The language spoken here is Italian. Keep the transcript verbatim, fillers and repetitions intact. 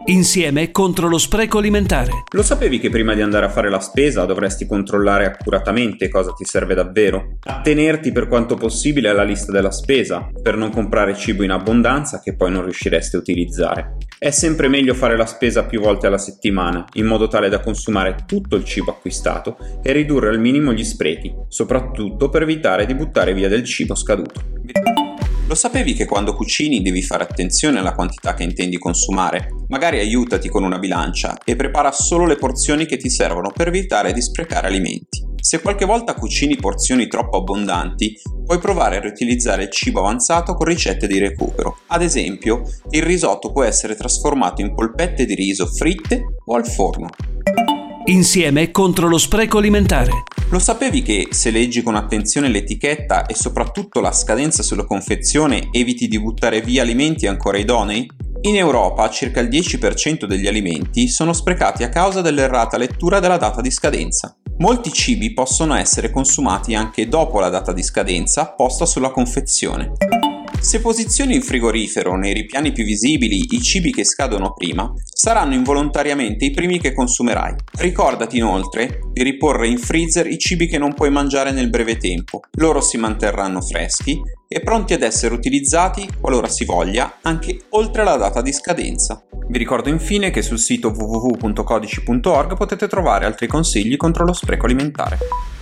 Insieme contro lo spreco alimentare. Lo sapevi che prima di andare a fare la spesa dovresti controllare accuratamente cosa ti serve davvero? Attenerti per quanto possibile alla lista della spesa, per non comprare cibo in abbondanza che poi non riusciresti a utilizzare. È sempre meglio fare la spesa più volte alla settimana, in modo tale da consumare tutto il cibo acquistato e ridurre al minimo gli sprechi, soprattutto per evitare di buttare via del cibo scaduto. Lo sapevi che quando cucini devi fare attenzione alla quantità che intendi consumare? Magari aiutati con una bilancia e prepara solo le porzioni che ti servono per evitare di sprecare alimenti. Se qualche volta cucini porzioni troppo abbondanti, puoi provare a riutilizzare il cibo avanzato con ricette di recupero. Ad esempio, il risotto può essere trasformato in polpette di riso fritte o al forno. Insieme contro lo spreco alimentare. Lo sapevi che se leggi con attenzione l'etichetta e soprattutto la scadenza sulla confezione eviti di buttare via alimenti ancora idonei? In Europa circa il dieci per cento degli alimenti sono sprecati a causa dell'errata lettura della data di scadenza. Molti cibi possono essere consumati anche dopo la data di scadenza posta sulla confezione. Se posizioni in frigorifero nei ripiani più visibili i cibi che scadono prima, saranno involontariamente i primi che consumerai. Ricordati inoltre di riporre in freezer i cibi che non puoi mangiare nel breve tempo. Loro si manterranno freschi e pronti ad essere utilizzati, qualora si voglia, anche oltre la data di scadenza. Vi ricordo infine che sul sito w w w punto codici punto org potete trovare altri consigli contro lo spreco alimentare.